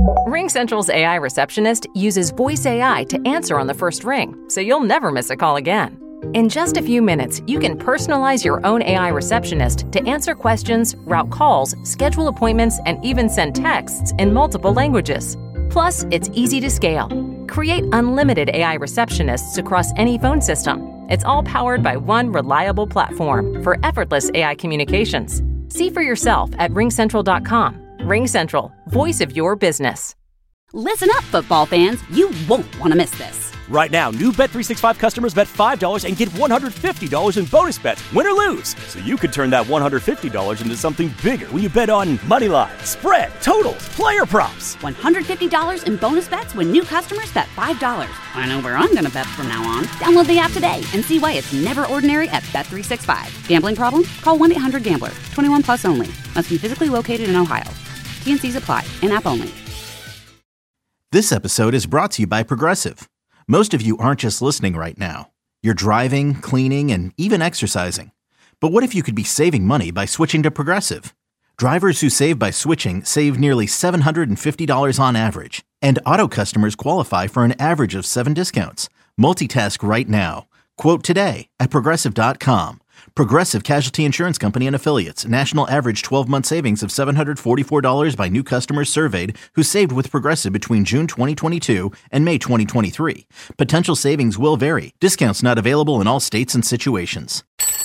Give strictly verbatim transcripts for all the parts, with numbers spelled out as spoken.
RingCentral's A I receptionist uses voice A I to answer on the first ring, so you'll never miss a call again. In just a few minutes, you can personalize your own A I receptionist to answer questions, route calls, schedule appointments, and even send texts in multiple languages. Plus, it's easy to scale. Create unlimited A I receptionists across any phone system. It's all powered by one reliable platform for effortless A I communications. See for yourself at ring central dot com. RingCentral, voice of your business. Listen up, football fans. You won't want to miss this. Right now, new Bet three sixty-five customers bet five dollars and get one hundred fifty dollars in bonus bets, win or lose. So you could turn that one hundred fifty dollars into something bigger when you bet on money line, spread, totals, player props. one hundred fifty dollars in bonus bets when new customers bet five dollars. I know where I'm going to bet from now on. Download the app today and see why it's never ordinary at Bet three sixty-five. Gambling problem? Call one eight hundred gambler. twenty-one plus only. Must be physically located in Ohio. T and C's apply. In-app only. This episode is brought to you by Progressive. Most of you aren't just listening right now. You're driving, cleaning, and even exercising. But what if you could be saving money by switching to Progressive? Drivers who save by switching save nearly seven hundred fifty dollars on average. And auto customers qualify for an average of seven discounts. Multitask right now. Quote today at Progressive dot com. Progressive Casualty Insurance Company and Affiliates. National average twelve-month savings of seven hundred forty-four dollars by new customers surveyed who saved with Progressive between June twenty twenty-two and May twenty twenty-three. Potential savings will vary. Discounts not available in all states and situations.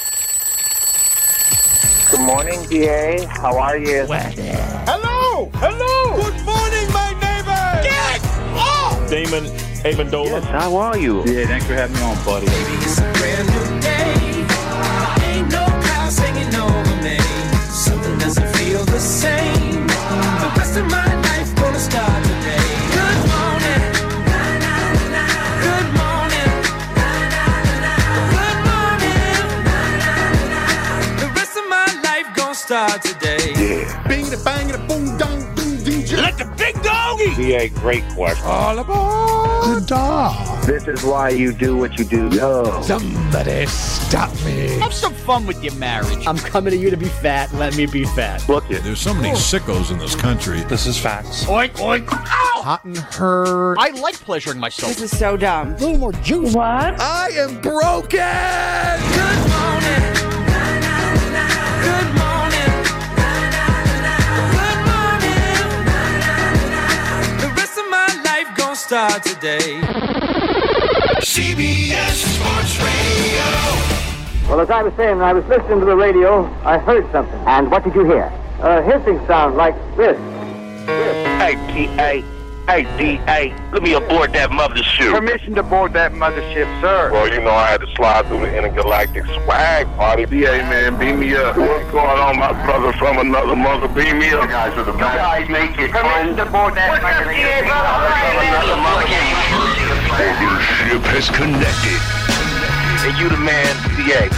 Good morning, D A. How are you? Hello! Hello! Good morning, my neighbor! Get off! Damon Amendola. Yes, how are you? Yeah, thanks for having me on, buddy. It's a brand new day. Ain't no clouds hanging over me. Something doesn't feel the same. The rest of my life gonna start today. Good morning. Na, na, na. Good morning. Na, na, na. Good morning. Na, na, na. The rest of my life gonna start today. Yeah. Bing the bang the boom dong boom ding. Let the big doggy. D A, great question. All aboard the dog. This is why you do what you do. Yo. Somebody stop me. Have some fun with your marriage. I'm coming to you to be fat. Let me be fat. Look it. There's so many sickos in this country. This is facts. Oink, oink. Ow! Hot and hurt. I like pleasuring myself. This is so dumb. A little more juice. What? I am broken. Good morning. Na, na, na. Good morning. Na, na, na. Good morning. Na, na, na. The rest of my life gonna start today. C B S Sports Radio. Well, as I was saying, I was listening to the radio, I heard something. And what did you hear? A hissing sound like this. Hey, D A. Hey, D A. Let me aboard that mothership. Permission to board that mothership, sir. Well, you know, I had to slide through the intergalactic swag party. D A, man, beam me up. What's going on, my brother from another mother? Beam me up. You guys are the best. You guys make it Permission to board that mothership. The ship has connected. And you the man, D A.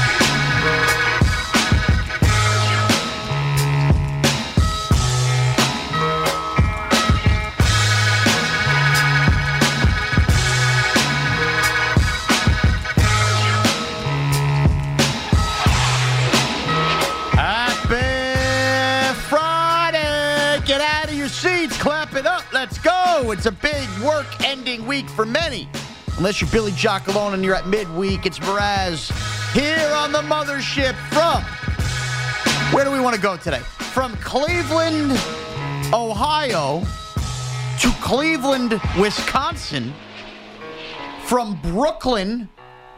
Clap it up. Let's go. It's a big work-ending week for many. Unless you're Billy Giacalone and you're at midweek, it's Mraz here on the mothership from... Where do we want to go today? From Cleveland, Ohio to Cleveland, Wisconsin. From Brooklyn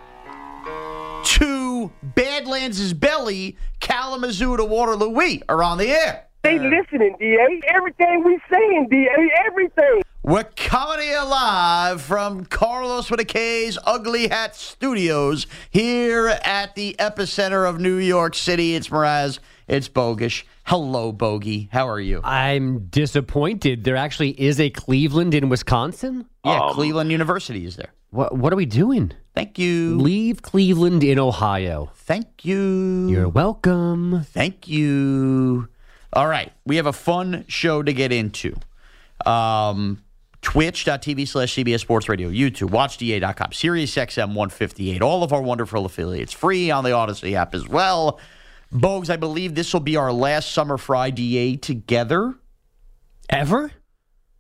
to Badlands' belly, Kalamazoo to Waterloo. We are on the air. They listening, D A. Everything we saying, D A. Everything. We're coming here live from Carlos with a K's Ugly Hat Studios here at the epicenter of New York City. It's Mraz. It's Bogish. Hello, Bogey. How are you? I'm disappointed. There actually is a Cleveland in Wisconsin? Yeah, um, Cleveland University is there. What What are we doing? Thank you. Leave Cleveland in Ohio. Thank you. You're welcome. Thank you. All right. We have a fun show to get into. Um, Twitch.tv slash CBS Sports Radio, YouTube, watch D A dot com, Sirius X M one fifty-eight, all of our wonderful affiliates, free on the Odyssey app as well. Bogues, I believe this will be our last Summer Fry D A together. Ever?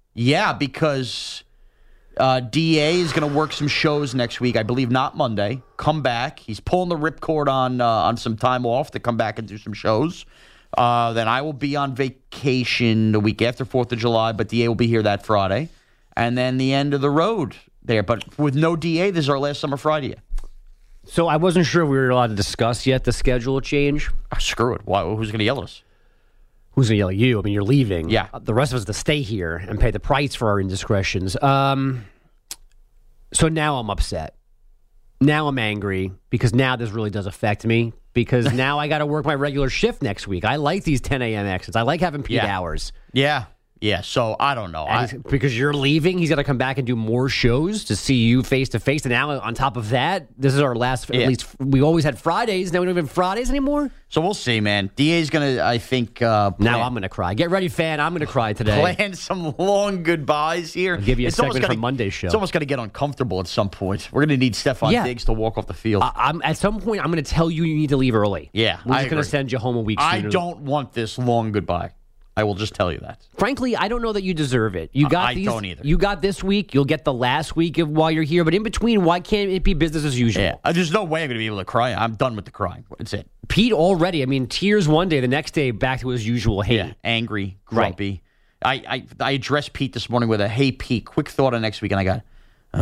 Yeah, because uh, D A is going to work some shows next week. I believe not Monday. Come back. He's pulling the ripcord on uh, on some time off to come back and do some shows. Uh, then I will be on vacation the week after fourth of July, but D A will be here that Friday. And then the end of the road there. But with no D A, this is our last Summer Friday. So I wasn't sure we were allowed to discuss yet the schedule change. Oh, screw it. Why, who's going to yell at us? Who's going to yell at you? I mean, you're leaving. Yeah. The rest of us to stay here and pay the price for our indiscretions. Um, so now I'm upset. Now I'm angry because now this really does affect me because now I got to work my regular shift next week. I like these ten a.m. exits. I like having peak Yeah. hours. Yeah. Yeah, so I don't know. I, because you're leaving, he's got to come back and do more shows to see you face to face. And now, on top of that, this is our last. Yeah. At least we always had Fridays. Now we don't have Fridays anymore. So we'll see, man. D A's gonna, I think. Uh, plan, now I'm gonna cry. Get ready, fan. I'm gonna cry today. Plan some long goodbyes here. I'll give you a it's segment gonna, from Monday's show. It's almost gonna get uncomfortable at some point. We're gonna need Stephon Yeah. Diggs to walk off the field. I, I'm at some point. I'm gonna tell you you need to leave early. Yeah, we're I just gonna agree. send you home a week. I sooner. don't want this long goodbye. I will just tell you that. Frankly, I don't know that you deserve it. You got I these, don't either. You got this week. You'll get the last week of while you're here. But in between, why can't it be business as usual? Yeah, uh, there's no way I'm going to be able to cry. I'm done with the crying. That's it. Pete already. I mean, tears one day, the next day back to his usual hate. Yeah, angry, grumpy. Right. I, I I addressed Pete this morning with a "Hey Pete, quick thought on next week," and I got.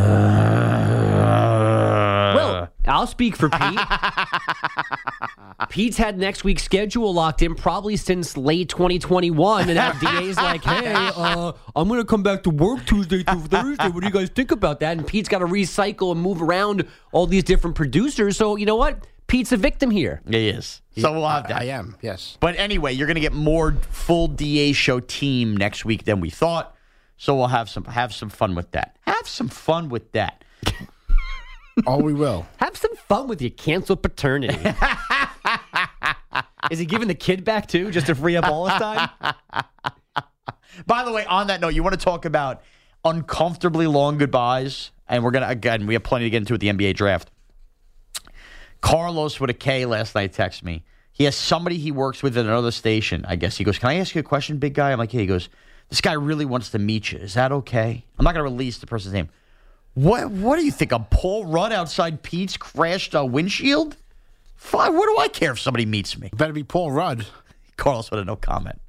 Uh, well, I'll speak for Pete. Pete's had next week's schedule locked in probably since late twenty twenty-one, and now D A's like, hey, uh, I'm going to come back to work Tuesday through Thursday. What do you guys think about that? And Pete's got to recycle and move around all these different producers. So, you know what? Pete's a victim here. He is. So we'll have that. I am, yes. But anyway, you're going to get more full D A show team next week than we thought. So we'll have some have some fun with that. Have some fun with that. Oh, we will. Have some fun with your canceled paternity. Is he giving the kid back, too, just to free up all his time? By the way, on that note, you want to talk about uncomfortably long goodbyes? And we're going to, again, we have plenty to get into at the N B A draft. Carlos with a K last night texted me. He has somebody he works with at another station, I guess. He goes, can I ask you a question, big guy? I'm like, yeah. He goes, this guy really wants to meet you. Is that okay? I'm not going to release the person's name. What What do you think? I'm Paul Rudd outside Pete's crashed uh, windshield? Fine. What do I care if somebody meets me? Better be Paul Rudd. Carlos with a no comment.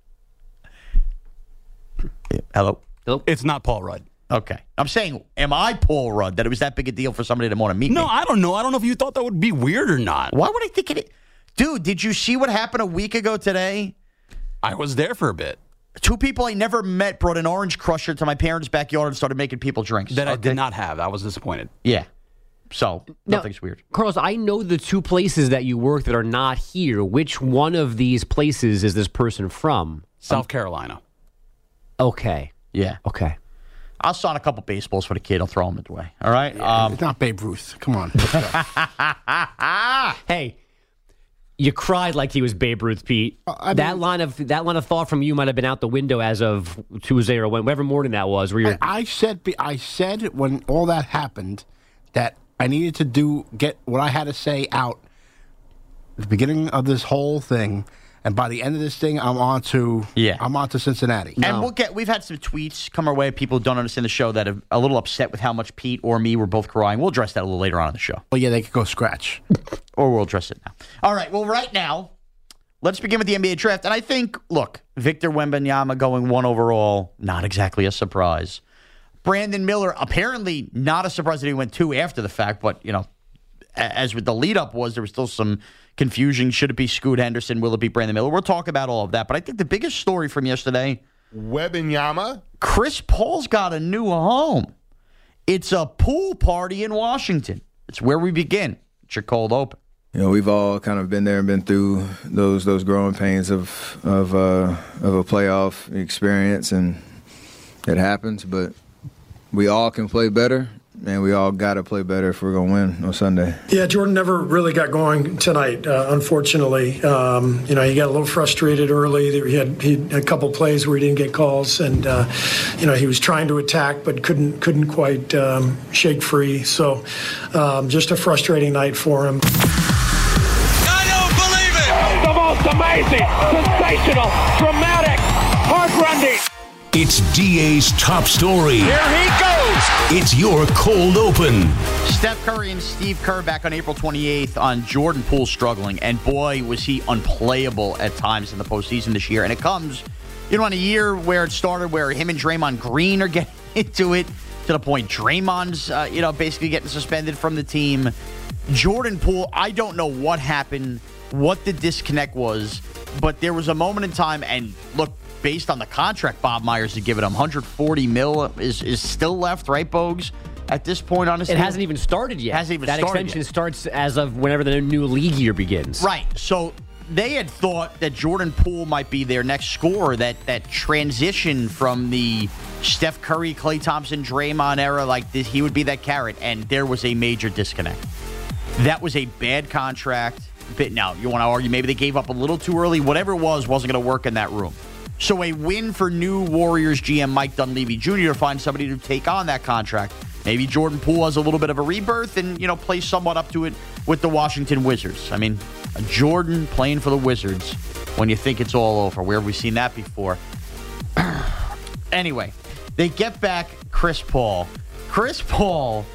Yeah. Hello? Hello? It's not Paul Rudd. Okay. I'm saying, am I Paul Rudd that it was that big a deal for somebody to want to meet No, me? I don't know. I don't know if you thought that would be weird or not. Why would I think it? Dude, did you see what happened a week ago today? I was there for a bit. Two people I never met brought an orange crusher to my parents' backyard and started making people drinks. That I Okay? did not have. I was disappointed. Yeah. So, Now, nothing's weird. Carlos, I know the two places that you work that are not here. Which one of these places is this person from? South um, Carolina. Okay. Yeah. Okay. I'll sign a couple baseballs for the kid. I'll throw him away. All right? Yeah, Um, it's not Babe Ruth. Come on. Hey, you cried like he was Babe Ruth, Pete. Uh, I mean- that line of that line of thought from you might have been out the window as of Tuesday or whatever morning that was. Where you're, I, I said, I said when all that happened that I needed to do get what I had to say out at the beginning of this whole thing, and by the end of this thing, I'm on to Yeah. I'm on to Cincinnati. And we'll get. We've had some tweets come our way. People who don't understand the show that are a little upset with how much Pete or me were both crying. We'll address that a little later on in the show. Well, yeah, they could go scratch. Or we'll address it now. All right. Well, right now, let's begin with the N B A draft. And I think, look, Victor Wembanyama going one overall, not exactly a surprise. Brandon Miller, apparently not a surprise that he went two after the fact, but, you know, as with the lead-up was, there was still some confusion. Should it be Scoot Henderson? Will it be Brandon Miller? We'll talk about all of that. But I think the biggest story from yesterday, Wembanyama? Chris Paul's got a new home. It's a pool party in Washington. It's where we begin. It's your cold open. You know, we've all kind of been there and been through those those growing pains of of uh, of a playoff experience, and it happens. But we all can play better, and we all got to play better if we're going to win on Sunday. Yeah, Jordan never really got going tonight, uh, unfortunately. Um, you know, he got a little frustrated early. He had, he had a couple plays where he didn't get calls, and, uh, you know, he was trying to attack but couldn't couldn't quite um, shake free. So um, just a frustrating night for him. The most amazing, sensational, dramatic, heart-rending. It's D A's top story. Here he goes. It's your cold open. Steph Curry and Steve Kerr back on April twenty-eighth on Jordan Poole struggling. And boy, was he unplayable at times in the postseason this year. And it comes, you know, in a year where it started where him and Draymond Green are getting into it to the point Draymond's, uh, you know, basically getting suspended from the team. Jordan Poole, I don't know what happened, what the disconnect was, but there was a moment in time, and look, based on the contract Bob Myers had given him, one hundred forty mil is, is still left, right, Bogues? At this point on his It deal? hasn't even started yet. Hasn't even that started extension yet. starts as of whenever the new league year begins. Right. So they had thought that Jordan Poole might be their next scorer, that that transition from the Steph Curry, Klay Thompson, Draymond era, like this, he would be that carrot, and there was a major disconnect. That was a bad contract. But now, you want to argue maybe they gave up a little too early. Whatever it was, wasn't going to work in that room. So a win for new Warriors G M Mike Dunleavy Junior to find somebody to take on that contract. Maybe Jordan Poole has a little bit of a rebirth and, you know, plays somewhat up to it with the Washington Wizards. I mean, a Jordan playing for the Wizards when you think it's all over. Where have we seen that before? Anyway, they get back Chris Paul. Chris Paul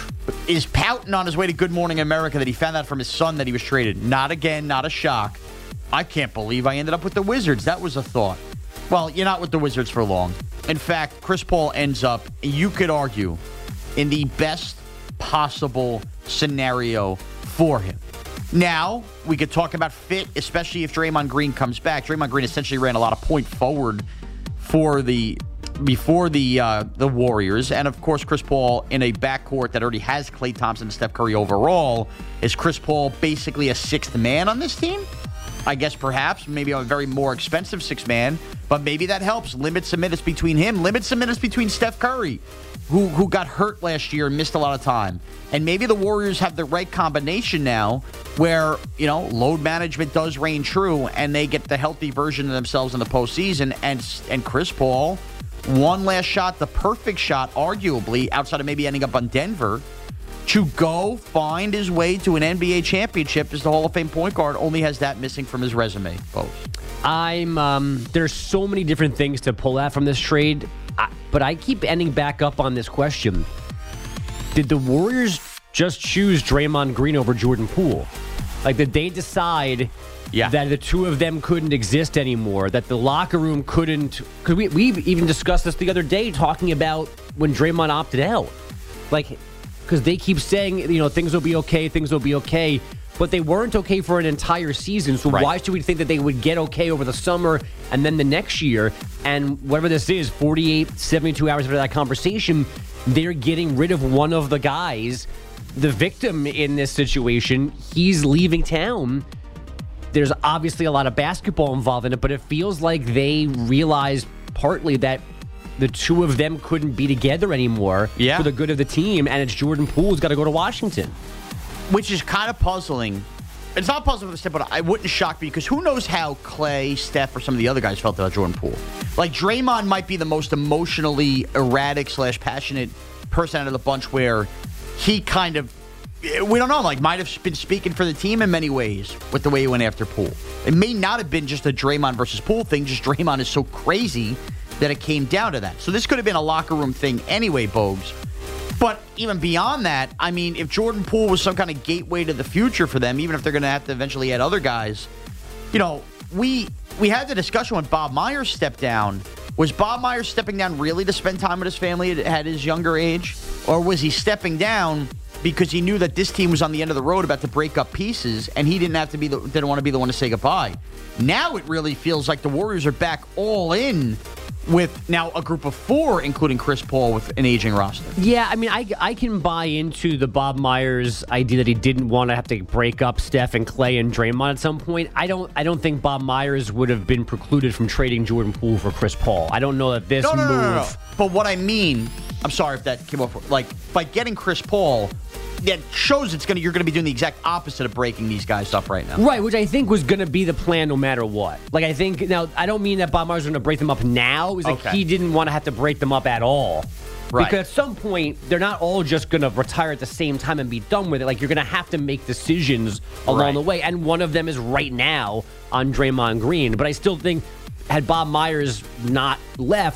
is pouting on his way to Good Morning America that he found out from his son that he was traded. Not again, not a shock. I can't believe I ended up with the Wizards. That was a thought. Well, you're not with the Wizards for long. In fact, Chris Paul ends up, you could argue, in the best possible scenario for him. Now, we could talk about fit, especially if Draymond Green comes back. Draymond Green essentially ran a lot of point forward for the before the uh, the Warriors. And, of course, Chris Paul in a backcourt that already has Klay Thompson and Steph Curry overall. Is Chris Paul basically a sixth man on this team? I guess perhaps, maybe a very more expensive sixth man, but maybe that helps. Limit some minutes between him. Limit some minutes between Steph Curry, who who got hurt last year and missed a lot of time. And maybe the Warriors have the right combination now where, you know, load management does reign true and they get the healthy version of themselves in the postseason. And, and Chris Paul, one last shot, the perfect shot, arguably, outside of maybe ending up on Denver, to go find his way to an N B A championship as the Hall of Fame point guard, only has that missing from his resume, folks. I'm, um, there's so many different things to pull out from this trade, I, but I keep ending back up on this question. Did the Warriors just choose Draymond Green over Jordan Poole? Like, did they decide yeah. that the two of them couldn't exist anymore, that the locker room couldn't, because we, we even discussed this the other day talking about when Draymond opted out. Like, because they keep saying, you know, things will be okay, things will be okay, but they weren't okay for an entire season. So right. why should we think that they would get okay over the summer and then the next year? And whatever this is, forty-eight, seventy-two hours after that conversation, they're getting rid of one of the guys, the victim in this situation. He's leaving town. There's obviously a lot of basketball involved in it, but it feels like they realized partly that the two of them couldn't be together anymore yeah. for the good of the team, and it's Jordan Poole who's got to go to Washington. Which is kind of puzzling. It's not puzzling for the step, but I wouldn't shock me because who knows how Klay, Steph, or some of the other guys felt about Jordan Poole. Like, Draymond might be the most emotionally erratic slash passionate person out of the bunch where he kind of, we don't know, like, might have been speaking for the team in many ways with the way he went after Poole. It may not have been just a Draymond versus Poole thing, just Draymond is so crazy that it came down to that. So this could have been a locker room thing anyway, Bogues. But even beyond that, I mean, if Jordan Poole was some kind of gateway to the future for them, even if they're going to have to eventually add other guys, you know, we we had the discussion when Bob Myers stepped down. Was Bob Myers stepping down really to spend time with his family at, at his younger age? Or was he stepping down because he knew that this team was on the end of the road about to break up pieces and he didn't have to be the, didn't want to be the one to say goodbye? Now it really feels like the Warriors are back all in with now a group of four, including Chris Paul, with an aging roster. Yeah, I mean, I, I can buy into the Bob Myers idea that he didn't want to have to break up Steph and Klay and Draymond at some point. I don't I don't think Bob Myers would have been precluded from trading Jordan Poole for Chris Paul. I don't know that this no, no, move... No, no, no. But what I mean, I'm sorry if that came off, like, by getting Chris Paul, that shows it's gonna you're going to be doing the exact opposite of breaking these guys up right now. Right, which I think was going to be the plan no matter what. Like, I think, now, I don't mean that Bob Myers was going to break them up now. It was like okay. he didn't want to have to break them up at all. Right. Because at some point, they're not all just going to retire at the same time and be done with it. Like, you're going to have to make decisions along right. the way. And one of them is right now on Draymond Green. But I still think, had Bob Myers not left,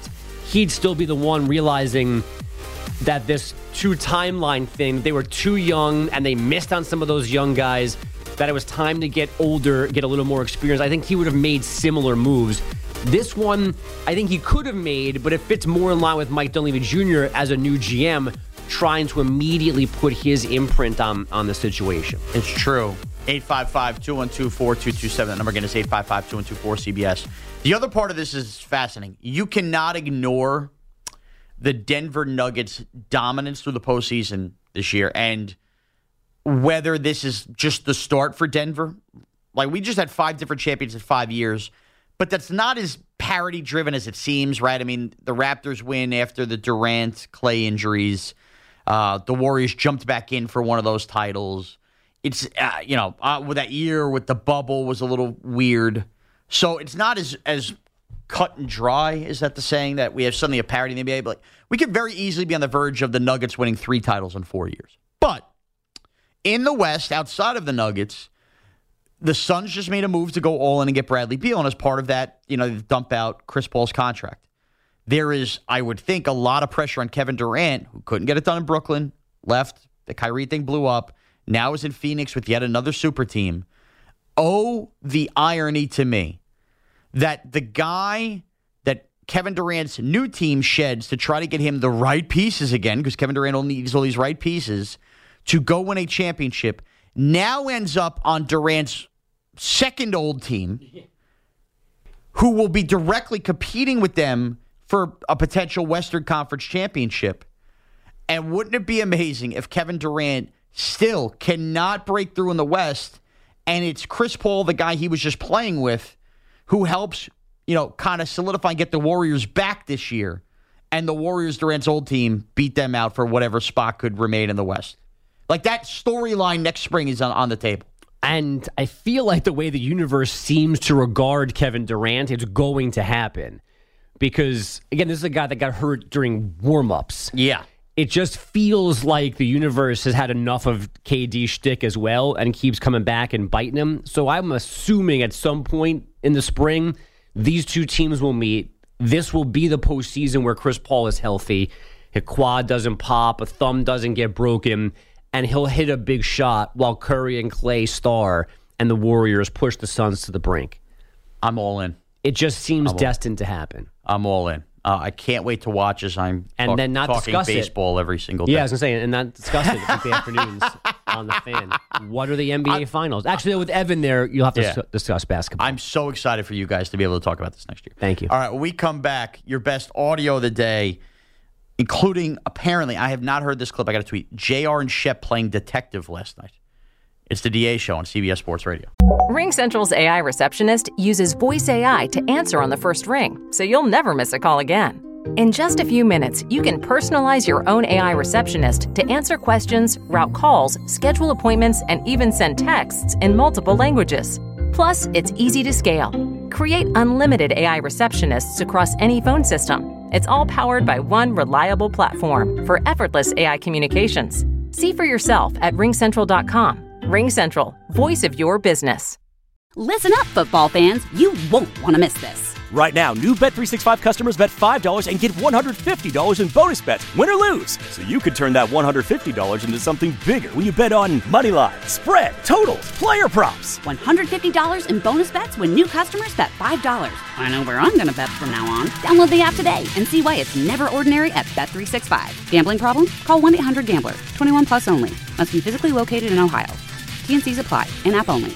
he'd still be the one realizing that this two timeline thing, they were too young and they missed on some of those young guys, that it was time to get older, get a little more experience. I think he would have made similar moves. This one, I think he could have made, but it fits more in line with Mike Dunleavy Junior as a new G M, trying to immediately put his imprint on, on the situation. It's true. eight five five, two one two, four two two seven. That number again is eight five five, two one two, four C B S. The other part of this is fascinating. You cannot ignore the Denver Nuggets' dominance through the postseason this year, and whether this is just the start for Denver. Like, we just had five different champions in five years, but that's not as parity-driven as it seems, right? I mean, the Raptors win after the Durant, Clay injuries. Uh, the Warriors jumped back in for one of those titles. It's, uh, you know, uh, with that year with the bubble was a little weird. So it's not as as cut and dry, is that the saying, that we have suddenly a parity in the N B A? But like, we could very easily be on the verge of the Nuggets winning three titles in four years. But in the West, outside of the Nuggets, the Suns just made a move to go all in and get Bradley Beal. And as part of that, you know, they dump out Chris Paul's contract. There is, I would think, a lot of pressure on Kevin Durant, who couldn't get it done in Brooklyn, left, the Kyrie thing blew up, now is in Phoenix with yet another super team. Oh, the irony to me that the guy that Kevin Durant's new team sheds to try to get him the right pieces again, because Kevin Durant only needs all these right pieces to go win a championship, now ends up on Durant's second old team, who will be directly competing with them for a potential Western Conference championship. And wouldn't it be amazing if Kevin Durant still cannot break through in the West, and it's Chris Paul, the guy he was just playing with, who helps, you know, kind of solidify and get the Warriors back this year, and the Warriors, Durant's old team, beat them out for whatever spot could remain in the West. Like, that storyline next spring is on, on the table. And I feel like the way the universe seems to regard Kevin Durant, it's going to happen. Because, again, this is a guy that got hurt during warm-ups. Yeah. It just feels like the universe has had enough of K D shtick as well and keeps coming back and biting him. So I'm assuming at some point in the spring, these two teams will meet. This will be the postseason where Chris Paul is healthy, a quad doesn't pop, a thumb doesn't get broken, and he'll hit a big shot while Curry and Clay star and the Warriors push the Suns to the brink. I'm all in. It just seems I'm destined to happen. I'm all in. Uh, I can't wait to watch as I'm and talk, then not talking discuss baseball it. every single day. Yeah, I was going to say, and not discuss it with the afternoons on the Fan. What are the N B A I, Finals? Actually, with Evan there, you'll have to yeah. s- discuss basketball. I'm so excited for you guys to be able to talk about this next year. Thank you. All right, when we come back, your best audio of the day, including, apparently, I have not heard this clip. I got to tweet, J R and Shep playing detective last night. It's the D A Show on C B S Sports Radio. RingCentral's A I receptionist uses voice A I to answer on the first ring, so you'll never miss a call again. In just a few minutes, you can personalize your own A I receptionist to answer questions, route calls, schedule appointments, and even send texts in multiple languages. Plus, it's easy to scale. Create unlimited A I receptionists across any phone system. It's all powered by one reliable platform for effortless A I communications. See for yourself at ring central dot com. RingCentral, voice of your business. Listen up, football fans. You won't want to miss this. Right now, new Bet three sixty-five customers bet five dollars and get one hundred fifty dollars in bonus bets, win or lose. So you could turn that one hundred fifty dollars into something bigger when you bet on money line, spread, totals, player props. one hundred fifty dollars in bonus bets when new customers bet five dollars. I know where I'm going to bet from now on. Download the app today and see why it's never ordinary at Bet three sixty-five. Gambling problem? Call one eight hundred gambler. twenty-one plus only. Must be physically located in Ohio. T N Cs apply. In-app only.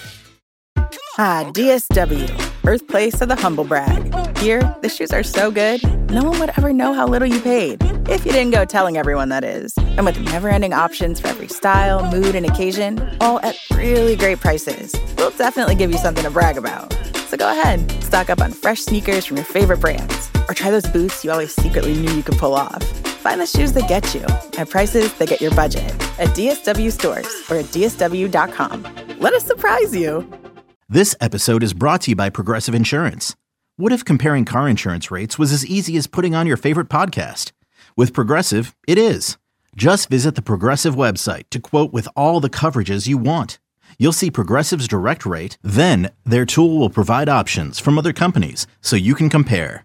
Ah, D S W, birthplace of the humble brag. Here, the shoes are so good, no one would ever know how little you paid. If you didn't go telling everyone, that is. And with never-ending options for every style, mood, and occasion, all at really great prices, we'll definitely give you something to brag about. So go ahead, stock up on fresh sneakers from your favorite brands, or try those boots you always secretly knew you could pull off. Find the shoes that get you at prices that get your budget at D S W stores or at D S W dot com. Let us surprise you. This episode is brought to you by Progressive Insurance. What if comparing car insurance rates was as easy as putting on your favorite podcast? With Progressive, it is. Just visit the Progressive website to quote with all the coverages you want. You'll see Progressive's direct rate, then their tool will provide options from other companies so you can compare.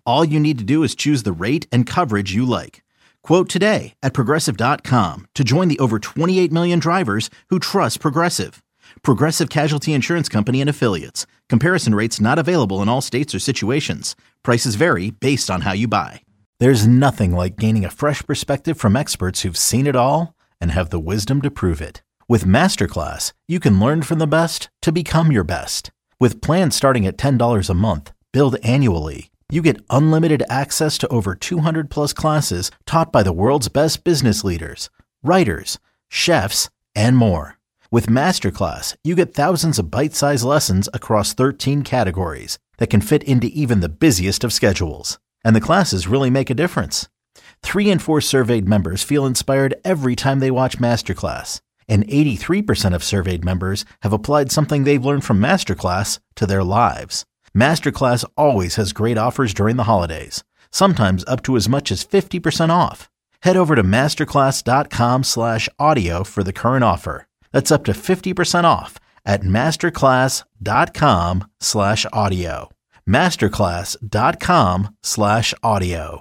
All you need to do is choose the rate and coverage you like. Quote today at Progressive dot com to join the over twenty-eight million drivers who trust Progressive. Progressive Casualty Insurance Company and Affiliates. Comparison rates not available in all states or situations. Prices vary based on how you buy. There's nothing like gaining a fresh perspective from experts who've seen it all and have the wisdom to prove it. With Masterclass, you can learn from the best to become your best. With plans starting at ten dollars a month, billed annually, you get unlimited access to over two hundred plus classes taught by the world's best business leaders, writers, chefs, and more. With Masterclass, you get thousands of bite-sized lessons across thirteen categories that can fit into even the busiest of schedules. And the classes really make a difference. Three in four surveyed members feel inspired every time they watch Masterclass. And eighty-three percent of surveyed members have applied something they've learned from Masterclass to their lives. Masterclass always has great offers during the holidays, sometimes up to as much as fifty percent off. Head over to masterclass.com slash audio for the current offer. That's up to fifty percent off at masterclass.com slash audio. Masterclass.com slash audio.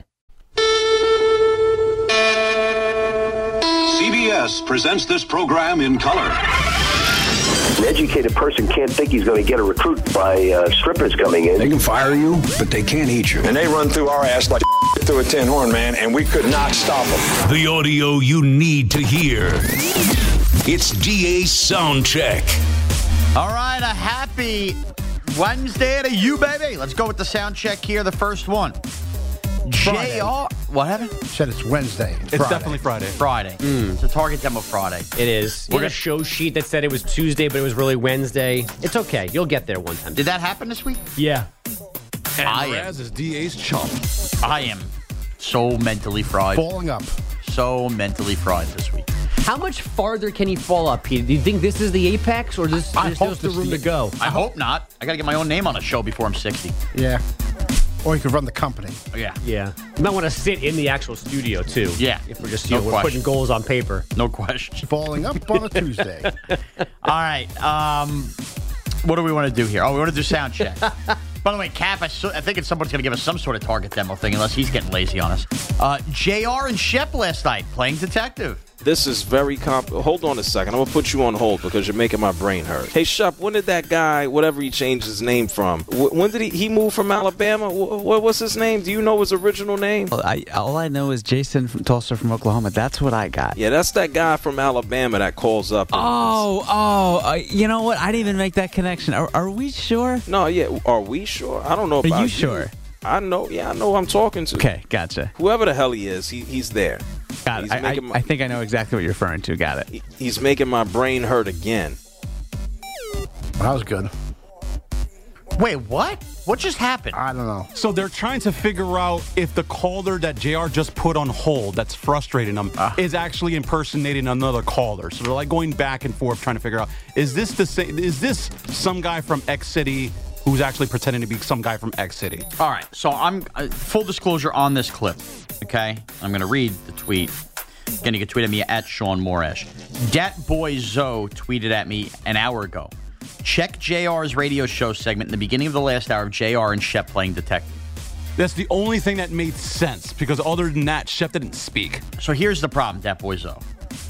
C B S presents this program in color. An educated person can't think he's going to get a recruit by uh, strippers coming in. They can fire you, but they can't eat you. And they run through our ass like through a tin horn, man, and we could not stop them. The audio you need to hear. It's D A's Soundcheck. All right, a happy Wednesday to you, baby. Let's go with the sound check here. The first one. J R. What happened? Said it's Wednesday. It's Friday. definitely Friday. Friday. Mm. It's a Target demo Friday. It is. We're a show sheet that said it was Tuesday, but it was really Wednesday. It's okay. You'll get there one time. Did that happen this week? Yeah. And I Raz am. is D A's chump. I am so mentally fried. Falling up. So mentally fried this week. How much farther can he fall up, Pete? Do you think this is the apex, or is this, I there's hope still this room is to go? I hope not. I got to get my own name on a show before I'm sixty. Yeah. Or you could run the company. Yeah. Yeah. You might want to sit in the actual studio, too. Yeah. If we're just, you No know, we're question. putting goals on paper. No question. Falling up on a Tuesday. All right. Um, what do we want to do here? Oh, we want to do sound check. By the way, Cap, I, so, I think it's someone's going to give us some sort of Target demo thing, unless he's getting lazy on us. Uh, J R and Shep last night playing detective. This is very comp. Hold on a second. I'm going to put you on hold because you're making my brain hurt. Hey, Shep, when did that guy, whatever he changed his name from, wh- when did he, he move from Alabama? Wh- what was his name? Do you know his original name? Well, I, all I know is Jason from Tulsa from Oklahoma. That's what I got. Yeah, that's that guy from Alabama that calls up. and- Oh, oh, uh, you know what? I didn't even make that connection. Are, are we sure? No, yeah. Are we sure? I don't know about Are you. you sure? I know. Yeah, I know who I'm talking to. Okay, gotcha. Whoever the hell he is, he, he's there. Got it. He's I, I, making my- I think I know exactly what you're referring to. Got it. he- he's making my brain hurt again. That was good. Wait, what? What just happened? I don't know. So they're trying to figure out if the caller that J R just put on hold, that's frustrating them, Uh. is actually impersonating another caller. So they're like going back and forth trying to figure out, is this the same? Is this some guy from X City who's actually pretending to be some guy from X City? All right, so I'm uh, full disclosure on this clip, okay? I'm going to read the tweet. Again, you can tweet at me at Sean Morash. Dat Boy Zoe tweeted at me an hour ago. Check J R's radio show segment in the beginning of the last hour of J R and Shep playing detective. That's the only thing that made sense, because other than that, Shep didn't speak. So here's the problem, Dat Boy Zoe.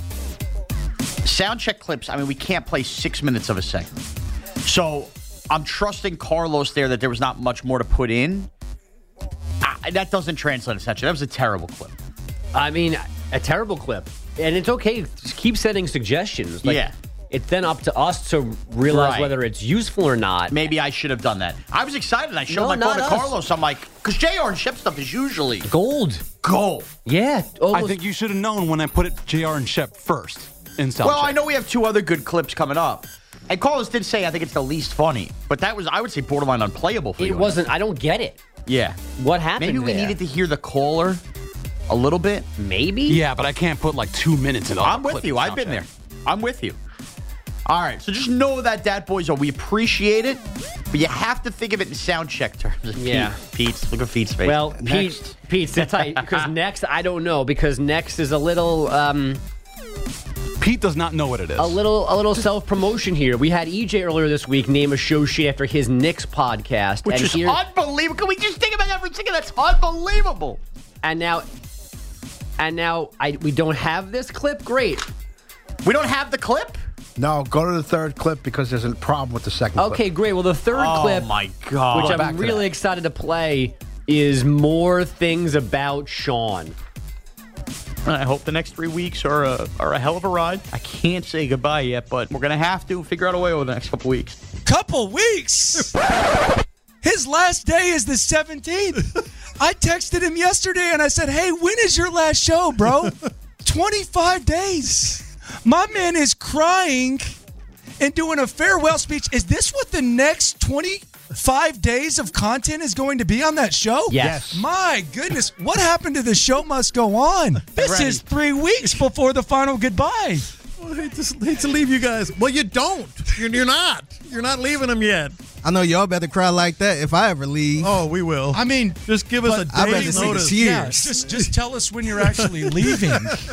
Sound check clips, I mean, we can't play six minutes of a segment. So I'm trusting Carlos there that there was not much more to put in. I, that doesn't translate, essentially. That was a terrible clip. I mean, a terrible clip. And it's okay. Just keep sending suggestions. Like, yeah. It's then up to us to realize Right. whether it's useful or not. Maybe I should have done that. I was excited. I showed No, my not phone to us. Carlos. I'm like, because J R and Shep stuff is usually Gold. gold. Yeah. I think you should have known when I put it J R and Shep first in sound Well, check. I know we have two other good clips coming up. And Carlos did say I think it's the least funny. But that was, I would say, borderline unplayable for you. It wasn't. I don't get it. Yeah. What happened Maybe we there? needed to hear the caller a little bit. Maybe? Yeah, but I can't put like two minutes in. I'm with you. I've been there. I'm with you. All right, so just know that, Dat Boys, we appreciate it, but you have to think of it in sound check terms. Yeah. Pete, Pete look at Pete's face. Well, Next. Pete, Pete, sit tight, because next, I don't know, because next is a little, um... Pete does not know what it is. A little, a little self-promotion here. We had E J earlier this week name a show sheet after his Knicks podcast. Which and is here, unbelievable. Can we just think about every single? That's unbelievable. And now, and now, I we don't have this clip. Great. We don't have the clip? No, go to the third clip because there's a problem with the second clip. Okay, great. Well, the third Oh, clip, my God. which Back I'm to really that. excited to play, is more things about Sean. I hope the next three weeks are a, are a hell of a ride. I can't say goodbye yet, but we're going to have to figure out a way over the next couple weeks. Couple weeks? His last day is the seventeenth. I texted him yesterday and I said, hey, when is your last show, bro? twenty-five days. My man is crying and doing a farewell speech. Is this what the next twenty-five days of content is going to be on that show? Yes. My goodness. What happened to the show must go on? This Ready. is three weeks before the final goodbye. I hate to, hate to leave you guys. Well, you don't. You're, you're not. You're not leaving them yet. I know y'all better cry like that if I ever leave. Oh, we will. I mean, just give us a I'd rather day's see the notice. tears. yeah, just, just tell us when you're actually leaving.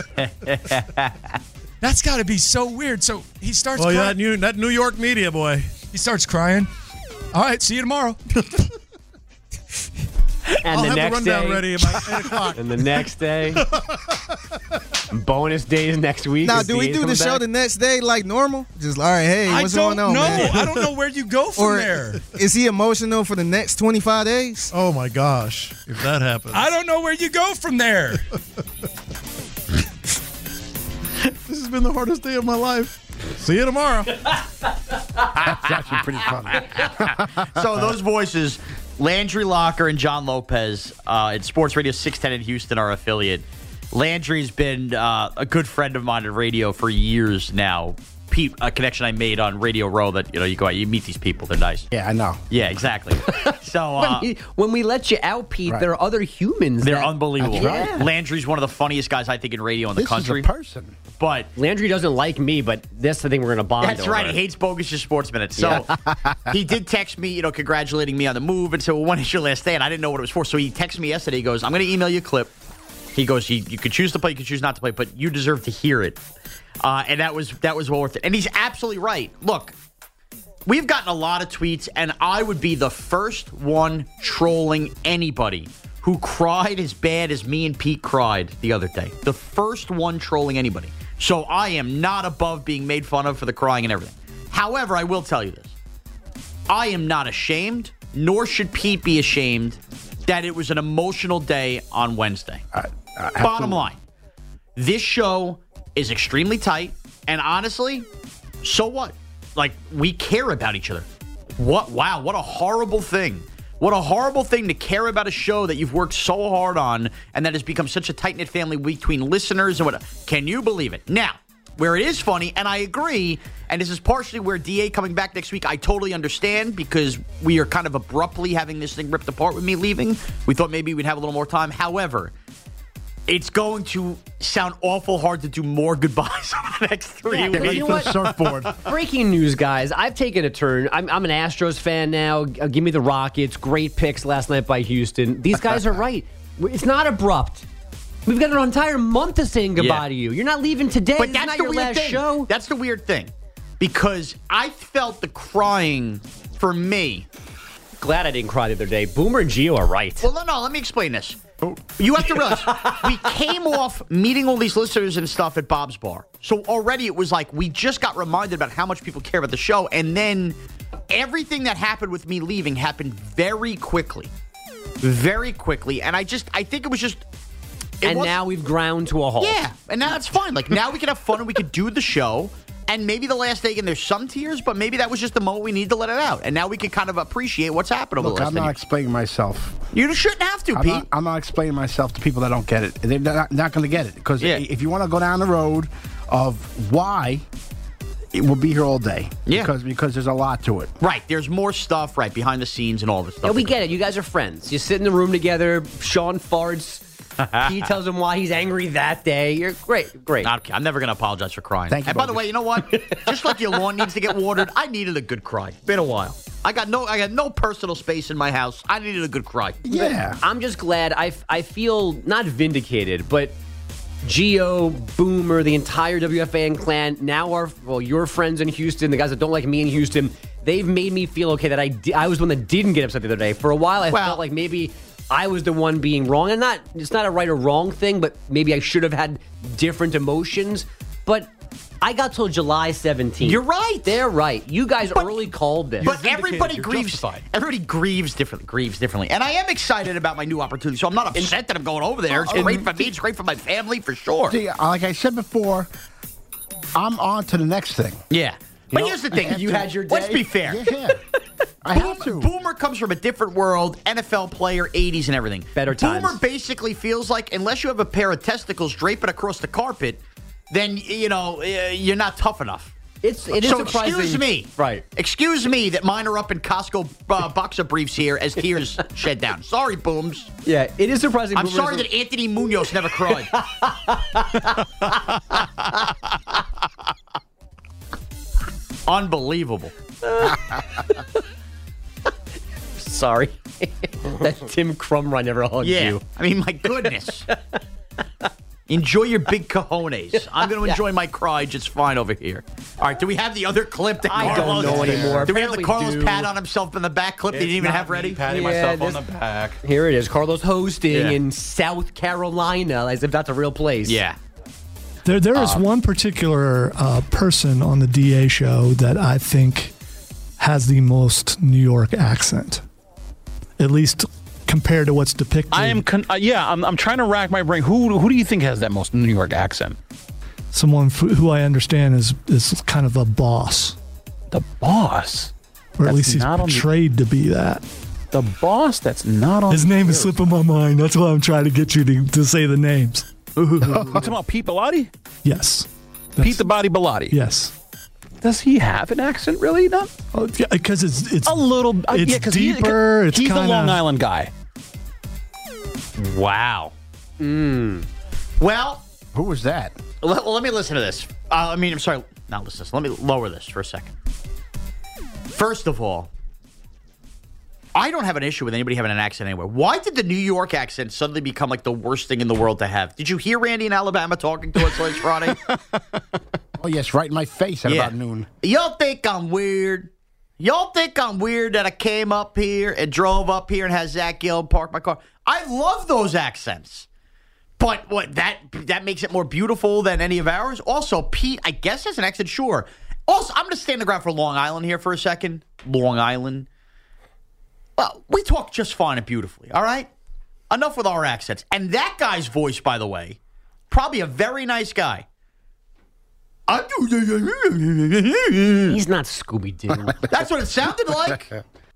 That's got to be so weird. So he starts Well, crying. yeah, that New, that New York media boy. He starts crying. All right, see you tomorrow. And I'll the have next the rundown day, ready about eight o'clock. And the next day, bonus days next week. Now, is do we D A's do the coming show back? the next day like normal? Just, all right, hey, I what's don't going on, know. man? I don't know where you go from Or there. is he emotional for the next twenty-five days? Oh, my gosh. If that happens. I don't know where you go from there. This has been the hardest day of my life. See you tomorrow. That's actually pretty funny. So those voices, Landry Locker and John Lopez uh, at Sports Radio six ten in Houston, our affiliate. Landry's been uh, a good friend of mine at radio for years now. Pete, a connection I made on Radio Row that, you know, you go out, you meet these people, they're nice. Yeah, I know. Yeah, exactly. So uh, when, we, when we let you out, Pete, Right. there are other humans. they're that, unbelievable. That's right. Landry's one of the funniest guys, I think, in radio in the This country. is a person. But Landry doesn't like me, but this the thing we're going to bond that's over. right. He hates bogus sports minutes. So he did text me, you know, congratulating me on the move and said, well, when is your last day? And I didn't know what it was for. So he texted me yesterday. He goes, I'm going to email you a clip. He goes, you, you could choose to play, you could choose not to play, but you deserve to hear it. Uh, and that was that was well worth it. And he's absolutely right. Look, we've gotten a lot of tweets, and I would be the first one trolling anybody who cried as bad as me and Pete cried the other day. The first one trolling anybody. So I am not above being made fun of for the crying and everything. However, I will tell you this. I am not ashamed, nor should Pete be ashamed, that it was an emotional day on Wednesday. I, I Bottom line, this show is extremely tight, and honestly, so what? Like, we care about each other. What? Wow, what a horrible thing. What a horrible thing to care about a show that you've worked so hard on and that has become such a tight-knit family between listeners and what. Can you believe it? Now, where it is funny, and I agree, and this is partially where D A coming back next week, I totally understand because we are kind of abruptly having this thing ripped apart with me leaving. We thought maybe we'd have a little more time. However, it's going to sound awful hard to do more goodbyes over the next three Yeah, weeks. you know what? Surfboard. Breaking news, guys. I've taken a turn. I'm, I'm an Astros fan now. Uh, give me the Rockets. Great picks last night by Houston. These guys are right. It's not abrupt. We've got an entire month of saying goodbye Yeah. to you. You're not leaving today. But This is that's not the your weird last thing. show. That's the weird thing. Because I felt the crying for me. Glad I didn't cry the other day. Boomer and Gio are right. Well, no, no, let me explain this. You have to realize, we came off meeting all these listeners and stuff at Bob's Bar. So already it was like we just got reminded about how much people care about the show. And then everything that happened with me leaving happened very quickly. Very quickly. And I just, I think it was just... It and was, now we've ground to a halt. Yeah, and now it's fine. Like, now we can have fun and we could do the show. And maybe the last day, again, there's some tears, but maybe that was just the moment we need to let it out. And now we can kind of appreciate what's happened over Look, the last I'm ten not years. explaining myself. You shouldn't have to, I'm Pete. not, I'm not explaining myself to people that don't get it. They're not, not going to get it. Because Yeah. if you want to go down the road of why, it will be here all day. Yeah. Because, because there's a lot to it. Right, there's more stuff, right, behind the scenes and all this stuff. Yeah, we get it. You guys are friends. You sit in the room together. Sean farts. He tells him why he's angry that day. You're great. Great. Okay, I'm never going to apologize for crying. Thank you, And by the Bogus. way, you know what? Just like your lawn needs to get watered, I needed a good cry. Been a while. I got no I got no personal space in my house. I needed a good cry. Yeah. I'm just glad. I, f- I feel not vindicated, but Geo, Boomer, the entire W F A N clan, now our, well, your friends in Houston, the guys that don't like me in Houston, they've made me feel okay that I, di- I was the one that didn't get upset the other day. For a while, I Well- felt like maybe I was the one being wrong. And not, it's not a right or wrong thing, but maybe I should have had different emotions. But I got till July seventeenth. You're right. They're right. You guys early called this. But everybody grieves. Everybody grieves differently. Grieves differently, and I am excited about my new opportunity. So I'm not upset that I'm going over there. It's Oh, great for me. It's great for my family for sure. See, like I said before, I'm on to the next thing. Yeah. But know, here's the thing. you had your Let's day. be fair. Yeah. I have to. Boomer comes from a different world, N F L player, eighties and everything. Better times. Boomer basically feels like unless you have a pair of testicles draping across the carpet, then, you know, uh, you're not tough enough. It's it is so surprising. excuse me. Right. Excuse me that mine are up in Costco uh, boxer briefs here as tears shed down. Sorry, Booms. Yeah, it is surprising. I'm Boomer sorry doesn't- that Anthony Munoz never cried. Unbelievable. Sorry. That Tim Crumrine never hugged Yeah. you. I mean, my goodness. Enjoy your big cojones. I'm going to enjoy my cry just fine over here. All right, do we have the other clip that I don't Carlos... know anymore. Do we have the Apparently Carlos do. pat on himself in the back clip that he didn't even have ready? Patting Yeah, myself on this- the back. Here it is. Carlos hosting Yeah. in South Carolina, as if that's a real place. Yeah. There, there is one particular uh, person on the D A show that I think has the most New York accent, at least compared to what's depicted. I am, con- uh, yeah, I'm, I'm trying to rack my brain. Who who do you think has that most New York accent? Someone f- who I understand is is kind of a boss, The boss. or at That's least he's not on the- portrayed to be that. The boss that's not on. His name is slipping my mind. That's why I'm trying to get you to, to say the names. You talking about Pete Bellotti? Yes. Pete the Body Bellotti. Yes. Does he have an accent? Really? Not Because it's it's a little. Uh, it's yeah, 'cause he- deeper. it's he's kinda, the Long Island guy. Wow. Mm. Well, Who was that? let, let me listen to this. Uh, I mean, I'm sorry. Not listen to this. Let me lower this for a second. First of all, I don't have an issue with anybody having an accent anywhere. Why did the New York accent suddenly become like the worst thing in the world to have? Did you hear Randy in Alabama talking to us last Friday? Oh, yes, right in my face at Yeah. about noon. Y'all think I'm weird? Y'all think I'm weird that I came up here and drove up here and had Zach Gill park my car? I love those accents. But what, that that makes it more beautiful than any of ours? Also, Pete, I guess, has an accent, sure. Also, I'm going to stand the ground for Long Island here for a second. Long Island. Well, we talk just fine and beautifully, all right? Enough with our accents. And that guy's voice, by the way, probably a very nice guy. He's not Scooby-Doo. That's what it sounded like.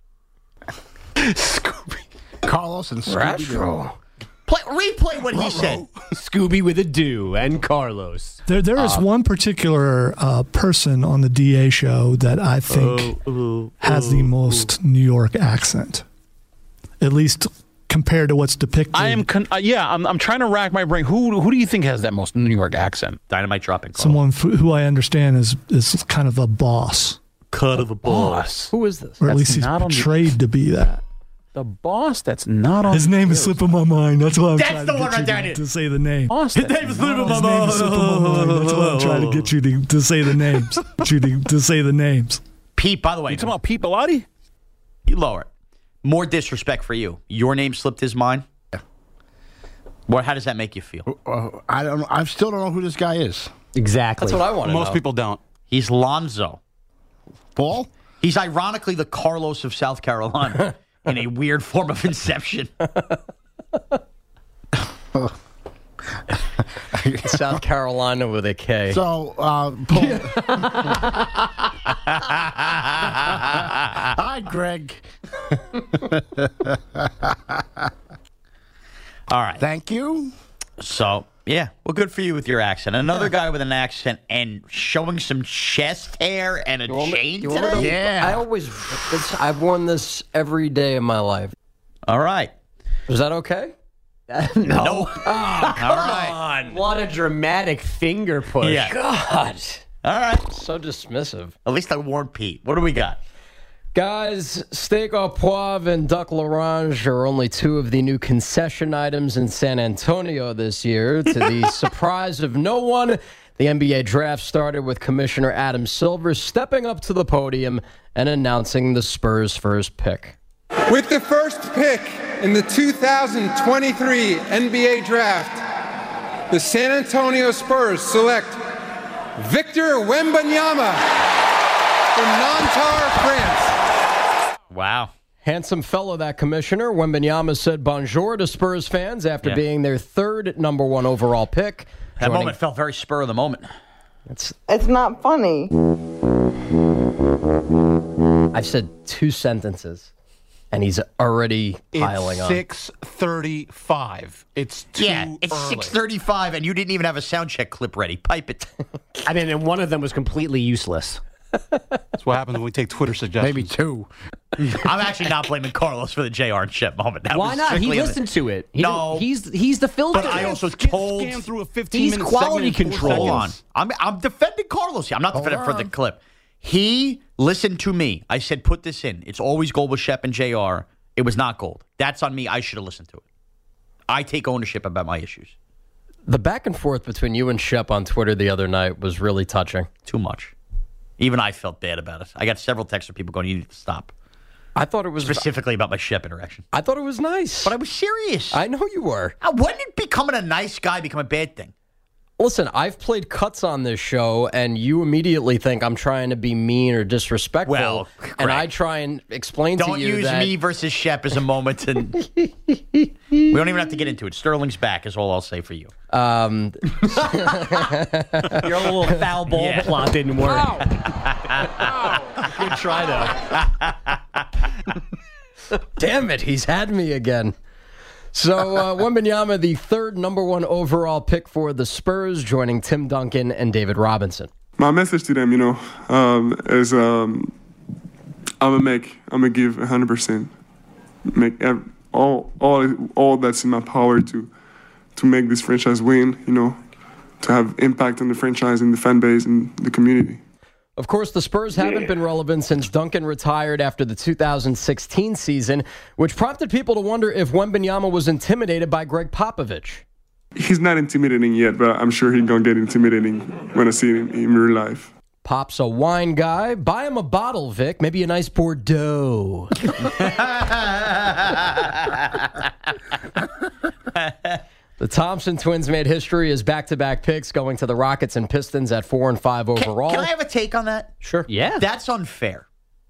Scooby. Carlos and Scooby. Play, replay what he said. Scooby with a do and Carlos. There, there is Uh, one particular uh, person on the D A show that I think Oh, has the most New York accent, at least compared to what's depicted. I am, con- uh, yeah, I'm, I'm trying to rack my brain. Who who do you think has that most New York accent? Dynamite dropping. Someone f- who I understand is is kind of a boss, Cut of a boss. Who is this? or at That's least he's not on the- portrayed to be that. The boss that's not on. His name is slipping my mind. That's why I'm That's trying the to one get right you there, to, dude. to say the name. Boss His that's name is not Little on- His name is slipping my mind. That's why I'm trying to get you to, to say the names. Get you to, to say the names. Pete, by the way. You talking about Pete Bellotti? You lower it. More disrespect for you. Your name slipped his mind? Yeah. What, how does that make you feel? Uh, I don't. I still don't know who this guy is. Exactly. That's what I want to know. Most people don't. He's Lonzo. Paul? He's ironically the Carlos of South Carolina in a weird form of inception. South Carolina with a K. So, uh, Paul. Hi, Greg. All right. Thank you. So, yeah. Well, good for you with your accent. Another guy with an accent and showing some chest hair and a You want me- chain you want me today? to- I always, it's, I've worn this every day of my life. All right. Is that okay? No. Nope. Oh, All right. What a dramatic finger push. Yeah. God. All right. So dismissive. At least I warned Pete. What do we got? Guys, steak au poivre and duck l'orange are only two of the new concession items in San Antonio this year. To the surprise of no one, the N B A draft started with Commissioner Adam Silver stepping up to the podium and announcing the Spurs' first pick. With the first pick in the two thousand twenty-three N B A draft, the San Antonio Spurs select Victor Wembanyama from Nanterre, France. Wow. Handsome fellow, that commissioner. Wembanyama said bonjour to Spurs fans after Yeah. being their third number one overall pick. That Joining- moment felt very spur of the moment. It's, It's not funny. I've said two sentences, and he's already piling It's on. six thirty-five. It's too Yeah, it's early. six thirty-five, and you didn't even have a sound check clip ready. Pipe it. I mean, and one of them was completely useless. That's what happens when we take Twitter suggestions. Maybe two. I'm actually not blaming Carlos for the J R and Shep moment. That Why was not? He strictly in the- listened to it. He no, didn't- he's he's the filter. But I also told. Scanned through a fifteen He's minute quality segment in four control. Hold on. seconds. I'm I'm defending Carlos here. I'm not Hold defending for the on. clip. He listened to me. I said, put this in. It's always gold with Shep and J R. It was not gold. That's on me. I should have listened to it. I take ownership about my issues. The back and forth between you and Shep on Twitter the other night was really touching. Too much. Even I felt bad about it. I got several texts from people going, you need to stop. I thought it was specifically about my Shep interaction. I thought it was nice. But I was serious. I know you were. Uh, When did becoming a nice guy become a bad thing? Listen, I've played cuts on this show, and you immediately think I'm trying to be mean or disrespectful. Well, and I try and explain Don't to you use that me versus Shep as a moment. And we don't even have to get into it. Sterling's back is all I'll say for you. Um, Your little foul ball Yeah. plot didn't work. Good try, though. Damn it, he's had me again. So, uh, Wembanyama, the third number one overall pick for the Spurs, joining Tim Duncan and David Robinson. My message to them, you know, um, is um, I'm gonna make, I'm gonna give one hundred percent, make ev- all, all, all that's in my power to, to make this franchise win. You know, to have impact on the franchise and the fan base and the community. Of course, the Spurs haven't been relevant since Duncan retired after the two thousand sixteen season, which prompted people to wonder if Wembanyama was intimidated by Greg Popovich. He's not intimidating yet, but I'm sure he's gonna get intimidating when I see him in real life. Pop's a wine guy. Buy him a bottle, Vic. Maybe a nice Bordeaux. The Thompson twins made history as back-to-back picks, going to the Rockets and Pistons at four and five overall. Can I have a take on that? Sure. Yeah. That's unfair.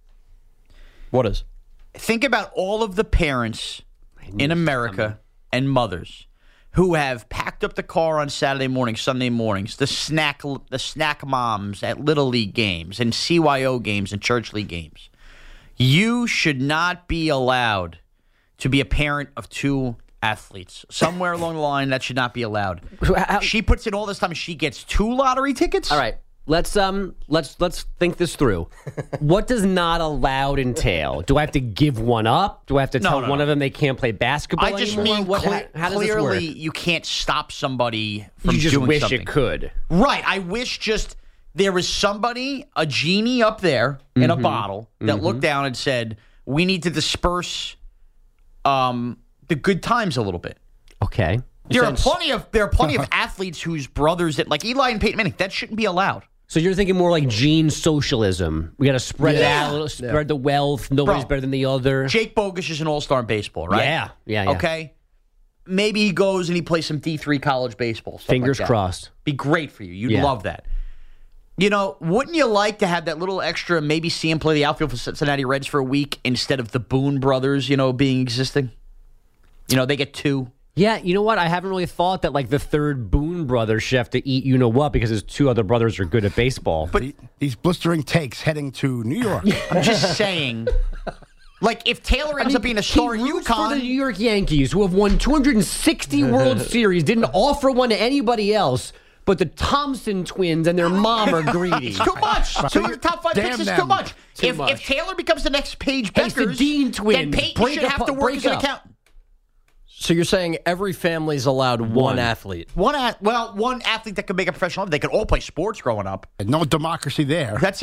What is? Think about all of the parents in America and mothers who have packed up the car on Saturday mornings, Sunday mornings, the snack the snack moms at Little League games and C Y O games and Church League games. You should not be allowed to be a parent of two athletes. Somewhere along the line, that should not be allowed. She puts in all this time. She gets two lottery tickets. All right. Let's um let's let's think this through. What does not allowed entail? Do I have to give one up? Do I have to No, tell no, one no. of them they can't play basketball I just anymore? mean What, cle- how, how does clearly this work? you can't stop somebody from You just doing wish something. it could. Right. I wish just there was somebody, a genie up there in a Mhm. bottle that Mhm. looked down and said, we need to disperse um, the good times a little bit. Okay. There are Since- plenty of there are plenty of athletes whose brothers that like Eli and Peyton Manning, that shouldn't be allowed. So you're thinking more like gene socialism. We got to spread it Yeah. out, a little, spread the wealth. Nobody's Bro, better than the other. Jake Bogus is an all-star in baseball, right? Yeah, yeah, yeah. Okay. Maybe he goes and he plays some D three college baseball. something Fingers like that. crossed. Be great for you. You'd Yeah. love that. You know, wouldn't you like to have that little extra, maybe see him play the outfield for Cincinnati Reds for a week instead of the Boone brothers, you know, being existing? You know, they get two. Yeah, you know what? I haven't really thought that like the third Boone brother should have to eat you know what because his two other brothers are good at baseball. But these blistering takes heading to New York. I'm just saying. Like, if Taylor ends up being a star in he roots UConn. for the New York Yankees, who have won two hundred sixty World Series, didn't offer one to anybody else, but the Thompson twins and their mom are greedy. It's too much. Two of the top five Damn picks is them. too much. Too if, much. if Taylor becomes the next Paige Hey, it's the Beckers, Dean then twins. Peyton Break should up- have to work break as an up. accountant. So you're saying every family's allowed one, One. athlete? One at well, one athlete that could make a professional living. They could all play sports growing up. No democracy there. That's it.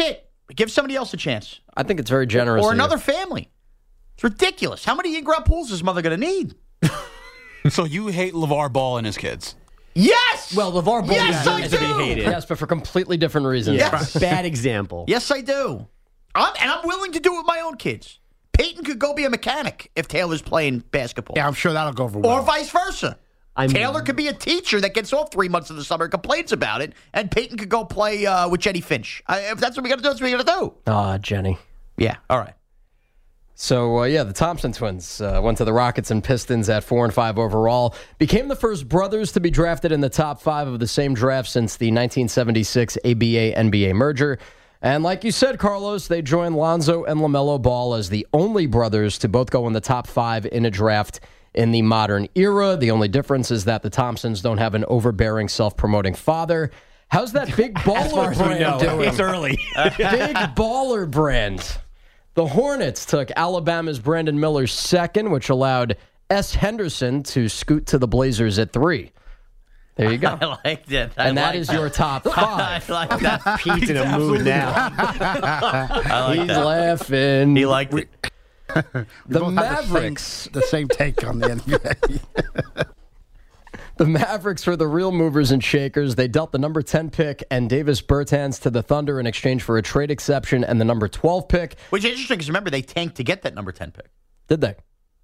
Give somebody else a chance. I think it's very generous. Or of you. another family. It's ridiculous. How many in-ground pools is mother going to need? So you hate LeVar Ball and his kids? Yes! Well, LeVar Ball yes, I is do. to be hated. Yes, but for completely different reasons. Yes. Bad example. Yes, I do. I'm, and I'm willing to do it with my own kids. Peyton could go be a mechanic if Taylor's playing basketball. Yeah, I'm sure that'll go over well. Or vice versa. I'm, Taylor could be a teacher that gets off three months of the summer and complains about it, and Peyton could go play uh, with Jenny Finch. Uh, if that's what we got to do, that's what we got to do. Ah, Jenny. Yeah, all right. So, uh, yeah, the Thompson twins uh, went to the Rockets and Pistons at four and five overall. Became the first brothers to be drafted in the top five of the same draft since the nineteen seventy-six A B A N B A merger. And like you said, Carlos, they joined Lonzo and LaMelo Ball as the only brothers to both go in the top five in a draft in the modern era. The only difference is that the Thompsons don't have an overbearing, self-promoting father. How's that big baller brand doing? It's early. Big baller brand. The Hornets took Alabama's Brandon Miller second, which allowed S. Henderson to scoot to the Blazers at three. There you go. I like that. I and that like is that. your top five. I like that. Pete's in a mood now. I like He's that. laughing. He liked it. The Mavericks. The same, the same take on the N B A. The Mavericks were the real movers and shakers. They dealt the number ten pick and Davis Bertans to the Thunder in exchange for a trade exception and the number twelve pick. Which is interesting because remember, they tanked to get that number ten pick. Did they?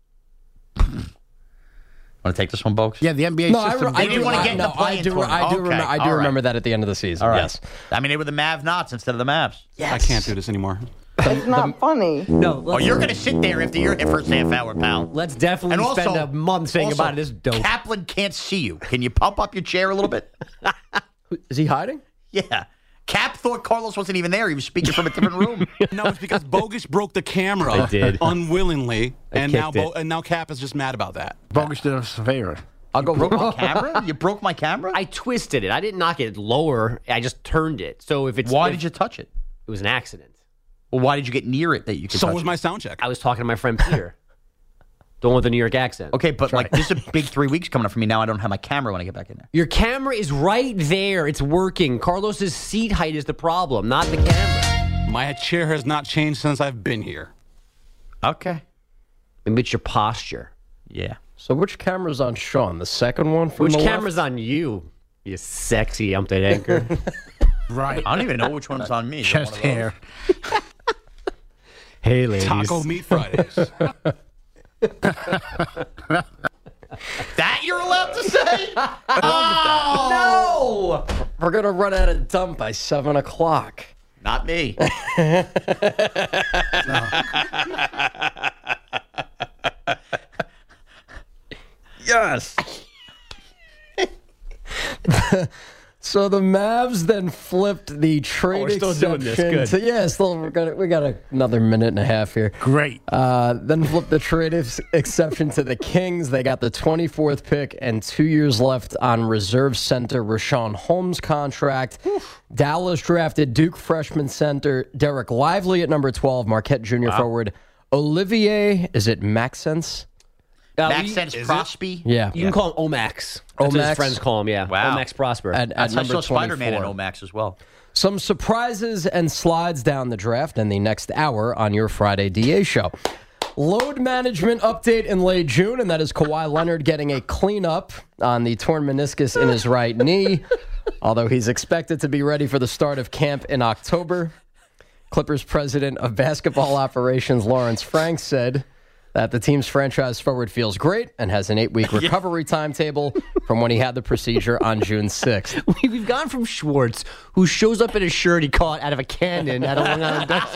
Want to take this one, folks? Yeah, the N B A No, I, system. I, They didn't do, want to I, get in no, the I play-in do, tournament. I do, Okay, remember, I do all right. remember that at the end of the season. All right. Yes. I mean, they were the Mav-Nots instead of the Mavs. I can't do this anymore. It's not funny. No, Oh, you're going to sit there after your first half hour, pal. let's definitely And spend also- a month saying also, about it. This is dope. Kaplan can't see you. Can you pump up your chair a little bit? Is he hiding? Yeah. Cap thought Carlos wasn't even there. He was speaking from a different room. No, it's because Bogus broke the camera I did. unwillingly, I and now kicked Bo- it. and now Cap is just mad about that. Bogus did us a favor. I'll go. Broke my camera? You broke my camera? I twisted it. I didn't knock it lower. I just turned it. So if it's Why if- did you touch it? It was an accident. Well, why did you get near it that you could So touch was it? my sound check. I was talking to my friend Peter, the one with the New York accent. Okay, but like this is a big three weeks coming up for me now. I don't have my camera when I get back in there. Your camera is right there. It's working. Carlos's seat height is the problem, not the camera. My chair has not changed since I've been here. Okay. Maybe it's your posture. Yeah. So which camera's on Sean? The second one from Which the camera's on you, you sexy umpted anchor? Right. I don't even know which one's on me. Is it Chest one of those? hair. Hey, ladies. Taco Meat Fridays. That you're allowed to say? Oh, No! We're going to run out of dump by seven o'clock. not me. Yes. So the Mavs then flipped the trade Oh, we're still doing this. exception Good. to- yeah, still we're gonna, we got a, another minute and a half here. Great. Uh, then flipped the trade ex- exception to the Kings. They got the twenty-fourth pick and two years left on reserve center Rashawn Holmes' contract. Dallas drafted Duke freshman center Derek Lively at number twelve, Marquette Junior forward Olivier, is it Maxence? Uh, Max we- Sense is Crosby. Yeah. You can call him Omax. That's what Omax? his friends call him, yeah. Wow. Omax Prosper. At, at That's I number saw Spider-Man in twenty-four. Omax as well. Some surprises and slides down the draft in the next hour on your Friday D A show. Load management update in late June, and that is Kawhi Leonard getting a cleanup on the torn meniscus in his right knee, although he's expected to be ready for the start of camp in October. Clippers president of basketball operations Lawrence Frank said that the team's franchise forward feels great and has an eight-week recovery timetable from when he had the procedure on June sixth. We've gone from Schwartz, who shows up in a shirt he caught out of a cannon at a Long Island Ducks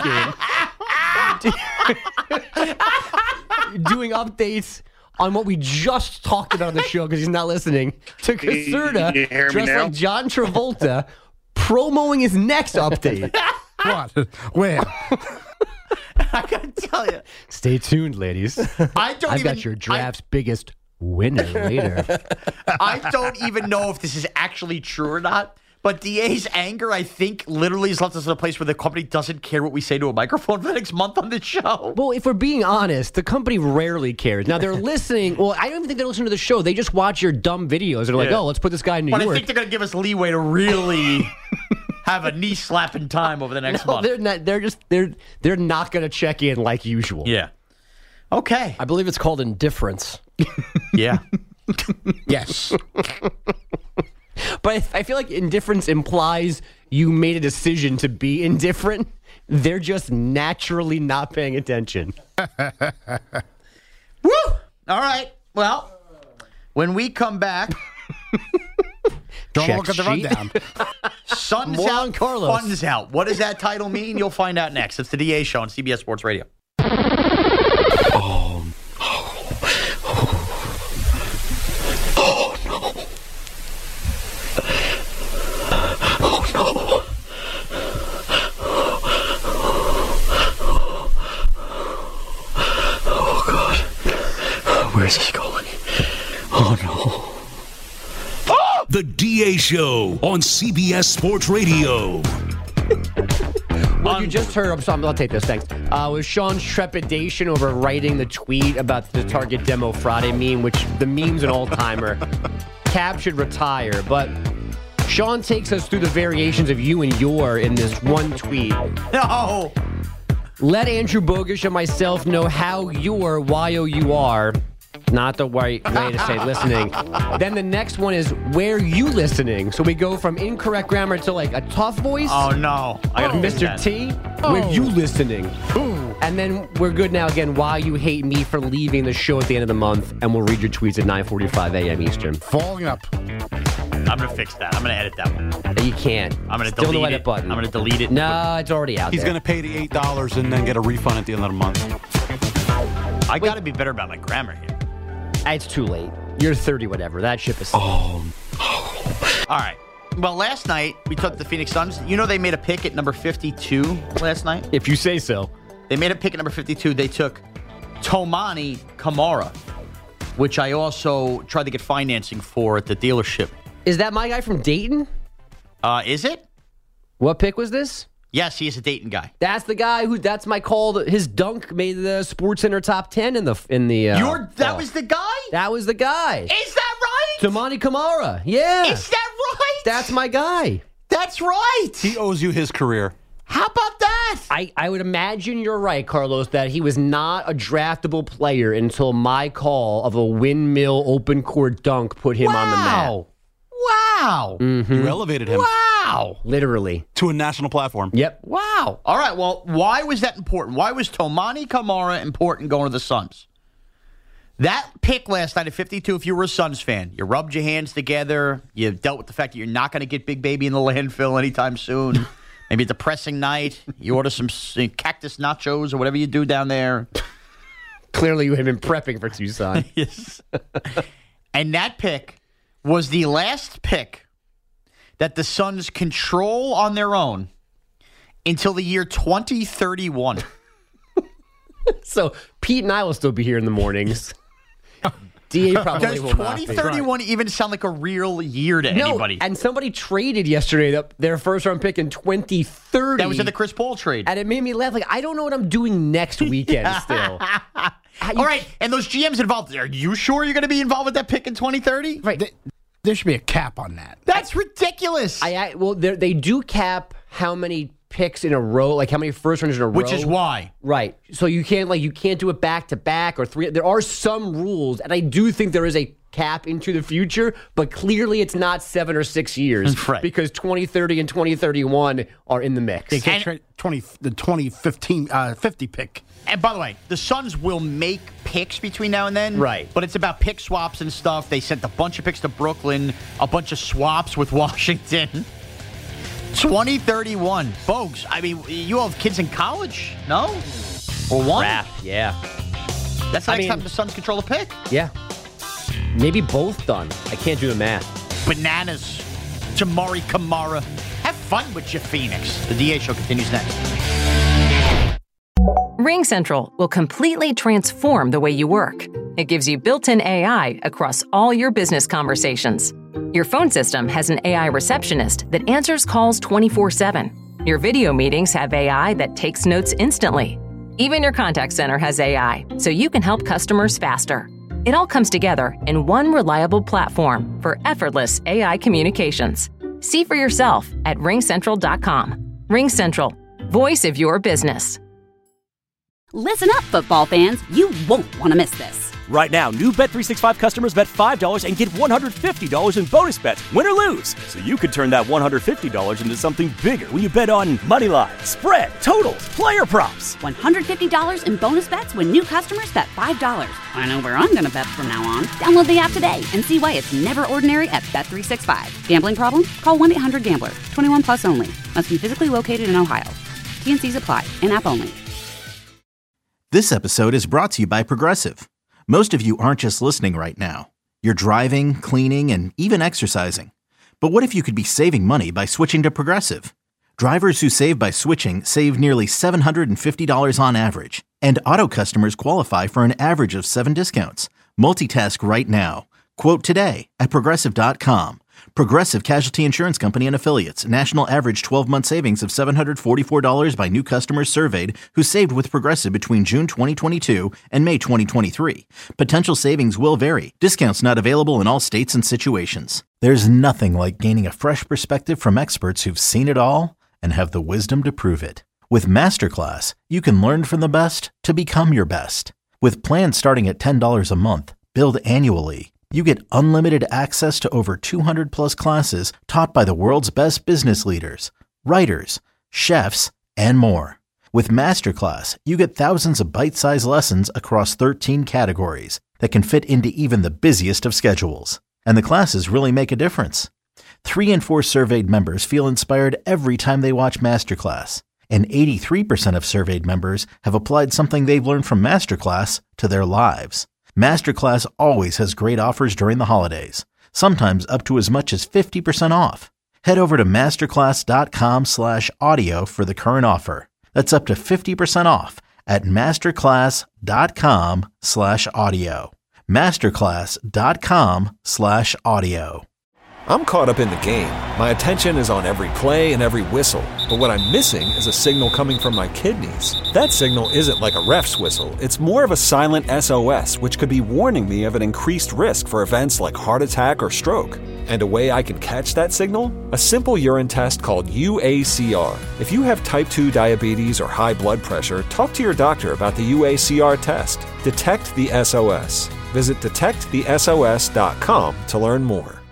game, doing updates on what we just talked about on the show because he's not listening, to Caserta, You hear me dressed now? like John Travolta, promoting his next update. What? Where? I gotta tell you, Stay tuned, ladies. I don't I've even. got your draft's biggest winner later. I, I don't even know if this is actually true or not. But D A's anger, I think, literally has left us in a place where the company doesn't care what we say to a microphone for the next month on this show. Well, if we're being honest, the company rarely cares. Now, they're listening. Well, I don't even think they listen to the show. They just watch your dumb videos. They're like, Yeah. oh, let's put this guy in New But I York. think they're going to give us leeway to really have a knee slapping time over the next No, month. they're not. They're just they're they're not going to check in like usual. Yeah. Okay. I believe it's called indifference. Yeah. Yes. But I feel like indifference implies you made a decision to be indifferent. They're just naturally not paying attention. Woo! All right. Well, when we come back, Don't Check look at the sheet. rundown. sun's More out, on Carlos. fun's out. What does that title mean? You'll find out next. It's the D A Show on C B S Sports Radio. Oh, oh no. Oh no. Oh God. Where's this going? Oh no. The D A Show on C B S Sports Radio. What you just heard, I'm sorry, I'll take this, thanks, uh, was Sean's trepidation over writing the tweet about the Target Demo Friday meme, which the meme's an all-timer. Cab should retire, but Sean takes us through the variations of you and your in this one tweet. No! Let Andrew Bogish and myself know how you're, Y O U R, not the right way to say listening. Then the next one is where you listening. So we go from incorrect grammar to like a tough voice. Oh, no. I gotta fix Mister that. T, where Oh. you listening. And then we're good now again. Why you hate me for leaving the show at the end of the month. And we'll read your tweets at nine forty-five a.m. Eastern. Falling up. I'm going to fix that. I'm going to edit that one. You can't. I'm going to Still delete the edit it. button. I'm going to delete it. No, it's already out He's there. going to pay the eight dollars and then get a refund at the end of the month. I got to be better about my grammar here. It's too late. You're thirty, whatever. That ship is. Oh. All right. Well, last night we took the Phoenix Suns. You know they made a pick at number fifty-two last night? If you say so. They made a pick at number fifty-two. They took Tomani Kamara, which I also tried to get financing for at the dealership. Is that my guy from Dayton? Uh, is it? What pick was this? Yes, he is a Dayton guy. That's the guy who. That's my call. His dunk made the Sports Center top ten in the in the. Uh, You're, that fall. was the guy? That was the guy. Is that right? Tomani Kamara. Yeah. Is that right? That's my guy. That's right. He owes you his career. How about that? I, I would imagine you're right, Carlos, that he was not a draftable player until my call of a windmill open court dunk put him on the map. Wow. Wow. Mm-hmm. You elevated him Wow. Literally. to a national platform. Yep. Wow. All right. Well, why was that important? Why was Tomani Kamara important going to the Suns? That pick last night at fifty-two, if you were a Suns fan, you rubbed your hands together. You dealt with the fact that you're not going to get Big Baby in the landfill anytime soon. Maybe a depressing night. You order some s- cactus nachos or whatever you do down there. Clearly, you had been prepping for Tucson. Yes. And that pick was the last pick that the Suns control on their own until the year twenty thirty-one. So Pete and I will still be here in the mornings. D A probably Does will not twenty be. thirty-one even sound like a real year to No, anybody? and somebody traded yesterday the, their first round pick in twenty thirty. That was in the Chris Paul trade. And it made me laugh. Like, I don't know what I'm doing next weekend still. All right, and those G Ms involved, are you sure you're going to be involved with that pick in twenty thirty? Right. Th- There should be a cap on that. That's ridiculous. I, I Well, they're- they do cap how many picks in a row, like how many first rounds in a row. Which is why. Right. So you can't like you can't do it back to back or three. There are some rules, and I do think there is a cap into the future, but clearly it's not seven or six years. Right. Because twenty thirty and twenty thirty-one are in the mix. They can't trade twenty the twenty fifteen uh, fifty pick. And by the way, the Suns will make picks between now and then. Right. But it's about pick swaps and stuff. They sent a bunch of picks to Brooklyn, a bunch of swaps with Washington. twenty thirty-one. Bogues, I mean, you all have kids in college? No? Or one? Crap, yeah. That's the I next mean- time the Suns control a pick. Yeah. Maybe both done. I can't do the math. Bananas. Jamari Kamara. Have fun with your Phoenix. The D A Show continues next. RingCentral will completely transform the way you work. It gives you built-in A I across all your business conversations. Your phone system has an A I receptionist that answers calls twenty-four seven. Your video meetings have A I that takes notes instantly. Even your contact center has A I, so you can help customers faster. It all comes together in one reliable platform for effortless A I communications. See for yourself at ring central dot com. RingCentral, voice of your business. Listen up, football fans. You won't want to miss this. Right now, new Bet three sixty-five customers bet five dollars and get one hundred fifty dollars in bonus bets, win or lose. So you could turn that one hundred fifty dollars into something bigger when you bet on money line, spread, totals, player props. one hundred fifty dollars in bonus bets when new customers bet five dollars. I know where I'm going to bet from now on. Download the app today and see why it's never ordinary at Bet three sixty-five. Gambling problem? Call one eight hundred gambler. twenty-one plus only. Must be physically located in Ohio. T N Cs apply. In-app only. This episode is brought to you by Progressive. Most of you aren't just listening right now. You're driving, cleaning, and even exercising. But what if you could be saving money by switching to Progressive? Drivers who save by switching save nearly seven hundred fifty dollars on average. And auto customers qualify for an average of seven discounts. Multitask right now. Quote today at Progressive dot com. Progressive Casualty Insurance Company and Affiliates. National average twelve-month savings of seven hundred forty-four dollars by new customers surveyed who saved with Progressive between June twenty twenty-two and May twenty twenty-three. Potential savings will vary. Discounts not available in all states and situations. There's nothing like gaining a fresh perspective from experts who've seen it all and have the wisdom to prove it. With Masterclass, you can learn from the best to become your best. With plans starting at ten dollars a month, billed annually, you get unlimited access to over two hundred plus classes taught by the world's best business leaders, writers, chefs, and more. With Masterclass, you get thousands of bite-sized lessons across thirteen categories that can fit into even the busiest of schedules. And the classes really make a difference. Three in four surveyed members feel inspired every time they watch Masterclass. And eighty-three percent of surveyed members have applied something they've learned from Masterclass to their lives. Masterclass always has great offers during the holidays, sometimes up to as much as fifty percent off. Head over to masterclass.com slash audio for the current offer. That's up to fifty percent off at masterclass.com slash audio. Masterclass.com slash audio. I'm caught up in the game. My attention is on every play and every whistle. But what I'm missing is a signal coming from my kidneys. That signal isn't like a ref's whistle. It's more of a silent S O S, which could be warning me of an increased risk for events like heart attack or stroke. And a way I can catch that signal? A simple urine test called U A C R. If you have type two diabetes or high blood pressure, talk to your doctor about the U A C R test. Detect the S O S. Visit detect the S O S dot com to learn more.